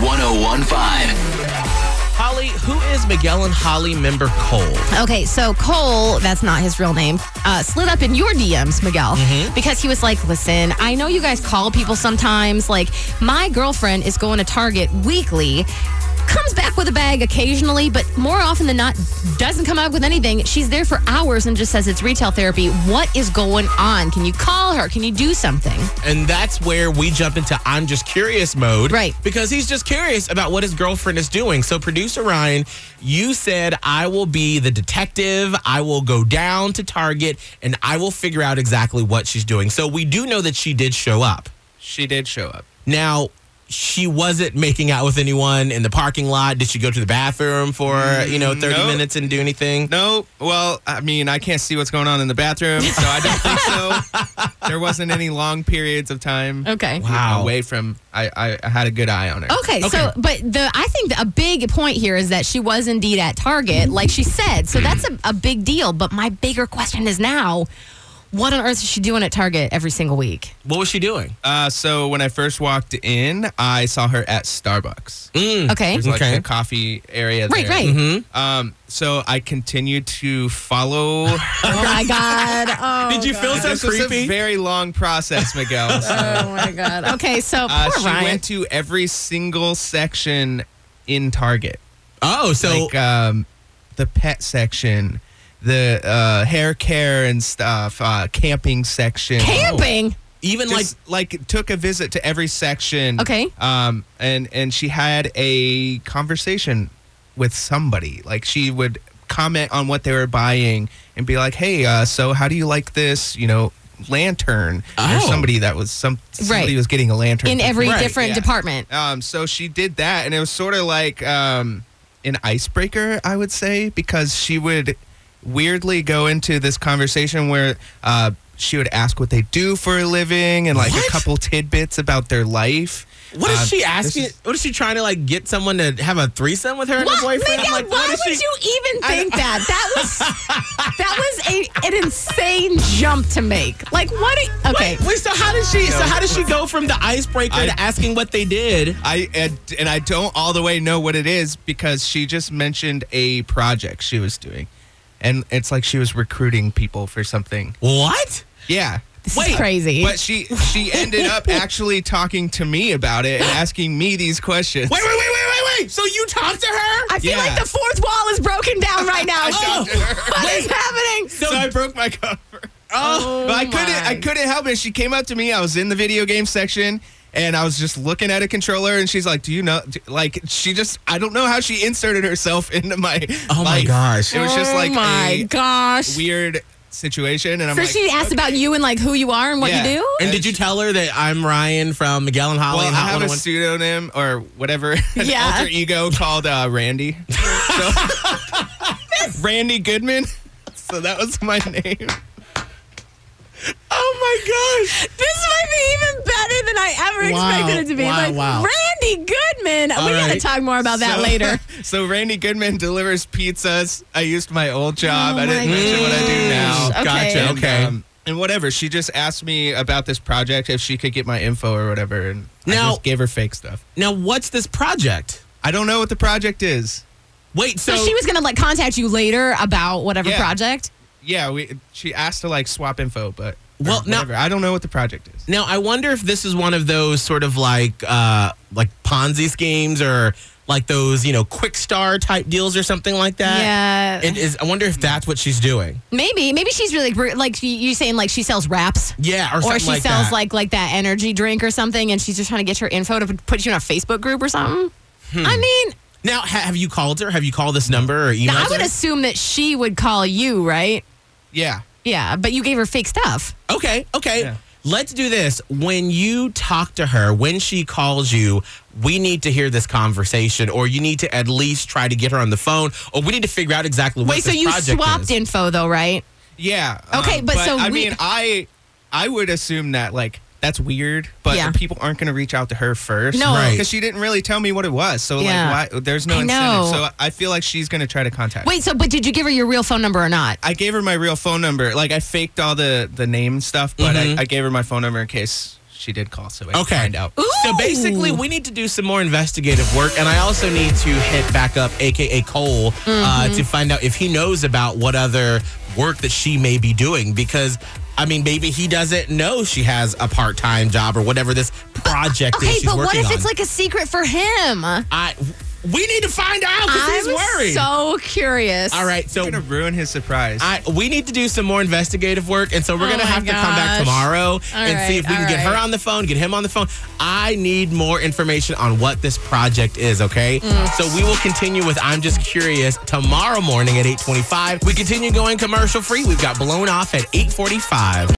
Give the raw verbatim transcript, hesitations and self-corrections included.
one oh one point five. Holly, who is Miguel and Holly member Cole? Okay, so Cole, that's not his real name, uh, slid up in your D Ms, Miguel, Mm-hmm. because he was like, listen, I know you guys call people sometimes. Like, my girlfriend is going to Target weekly, comes back with a bag occasionally, but more often than not, doesn't come out with anything. She's there for hours and just says it's retail therapy. What is going on? Can you call her? Can you do something? And that's where we jump into I'm just curious mode. Right. Because he's just curious about what his girlfriend is doing. So, producer Ryan, you said, I will be the detective. I will go down to Target and I will figure out exactly what she's doing. So, we do know that she did show up. She did show up. Now, she wasn't making out with anyone in the parking lot. Did she go to the bathroom for, you know, thirty no. minutes and do anything? No. Well, I mean, I can't see what's going on in the bathroom, so I don't think so. There wasn't any long periods of time. Okay. Wow. Away from, I, I, I had a good eye on her. Okay, so, but the I think a big point here is that she was indeed at Target, like she said. So that's a, a big deal. But my bigger question is now, what on earth is she doing at Target every single week? What was she doing? Uh, so when I first walked in, I saw her at Starbucks. Mm. Okay. There's like Okay. a coffee area Right, there. right. Mm-hmm. Um, so I continued to follow. Oh, my God. Oh, Did you God. feel so This was a creepy? very long process, Miguel. So, Oh, my God. Okay, so uh, poor she Ryan. went to every single section in Target. Oh, so like um, the pet section, the uh, hair care and stuff, uh, camping section. Camping? Even Just- like like took a visit to every section. Okay. Um, and and she had a conversation with somebody. Like she would comment on what they were buying and be like, "Hey, uh, so how do you like this? You know, lantern?" Oh. Or somebody that was some somebody Right. was getting a lantern In every Right, different yeah. department. Um, so she did that, and it was sort of like um, an icebreaker, I would say, because she would weirdly go into this conversation where uh, she would ask what they do for a living and like What? a couple tidbits about their life. what is Uh, she this asking? is- What is she trying to like get someone to have a threesome with her and her What? boyfriend? Miguel, Like, why what would is she? you even think that? That was that was a, an insane jump to make. Like what? Are, okay. Wait, wait, so how did she? So how does she go from the icebreaker I- to asking what they did? I and, and I don't all the way know what it is because she just mentioned a project she was doing, and it's like she was recruiting people for something. What? Yeah. This Wait, is crazy. But she she ended up actually talking to me about it and asking me these questions. Wait, wait, wait, wait, wait, wait. So you talked to her? I feel yeah. like the fourth wall is broken down right now. I talked to her. What is happening? So, I broke my cover. Oh, But I couldn't my. I couldn't help it. She came up to me. I was in the video game section and I was just looking at a controller and she's like, "Do you know do, like she just I don't know how she inserted herself into my Oh my life. gosh. It was just Oh like my a gosh. weird situation and I'm So like, she asked about you and like who you are and what Yeah. you do? And did you tell her that I'm Ryan from Miguel and Holly? well, and I Hot have a one oh one? pseudonym or whatever, an Yeah. alter ego called uh, Randy. So, Randy Goodman. So that was my name. Oh my gosh. This might be even better than I ever Wow. expected it to be. Wow, like wow. Randy Goodman. All we gotta right. talk more about that So- later. So Randy Goodman delivers pizzas. I used my old job. Oh I didn't my mention what I do now. gosh. Okay. Gotcha. And, Okay. um, and whatever. She just asked me about this project if she could get my info or whatever, and I Now- just gave her fake stuff. Now, what's this project? I don't know what the project is. Wait, so, So, she was gonna like contact you later about whatever Yeah. project. Yeah, we. She asked to like swap info, but or Well, now- whatever. I don't know what the project is. now I wonder if this is one of those sort of like uh like Ponzi schemes or like those, you know, quick star type deals or something like that. Yeah. It is. I wonder if that's what she's doing. Maybe, maybe she's really like, like you you saying like she sells wraps. Yeah, or, Or something she like sells that. like like that energy drink or something, and she's just trying to get your info to put you in a Facebook group or something. Hmm. I mean, Now, ha- have you called her? Have you called this number or emailed now I would her? assume that she would call you, right? Yeah. Yeah, but you gave her fake stuff. Okay, okay. Yeah. Let's do this. When you talk to her, when she calls you, we need to hear this conversation, or you need to at least try to get her on the phone, or we need to figure out exactly what Wait, so this you project swapped is. info though, right? Yeah. Okay, um, but so I we- mean, I I would assume that like that's weird, but Yeah. people aren't going to reach out to her first, No. Right. Because she didn't really tell me what it was. So Yeah. like, why? There's no I incentive. know. So I feel like she's going to try to contact. Wait, so but did you give her your real phone number or not? I gave her my real phone number. Like I faked all the the name stuff, but Mhm. I, I gave her my phone number in case she did call, so I Okay. can find out. So basically, we need to do some more investigative work, and I also need to hit back up, A K A Cole, uh, to find out if he knows about what other work that she may be doing. Because, I mean, maybe he doesn't know she has a part-time job or whatever this project Okay, is she's but working what if on. it's like a secret for him? I, we need to find out because he's I'm worried. so curious. All right, so You're going to ruin his surprise. I, we need to do some more investigative work, and so we're Oh going to my have to come back gosh. tomorrow and see right, if we can all get her right. on the phone, get him on the phone. I need more information on what this project is, okay? Mm. So we will continue with I'm Just Curious tomorrow morning at eight twenty-five. We continue going commercial free. We've got Blown Off at eight forty-five.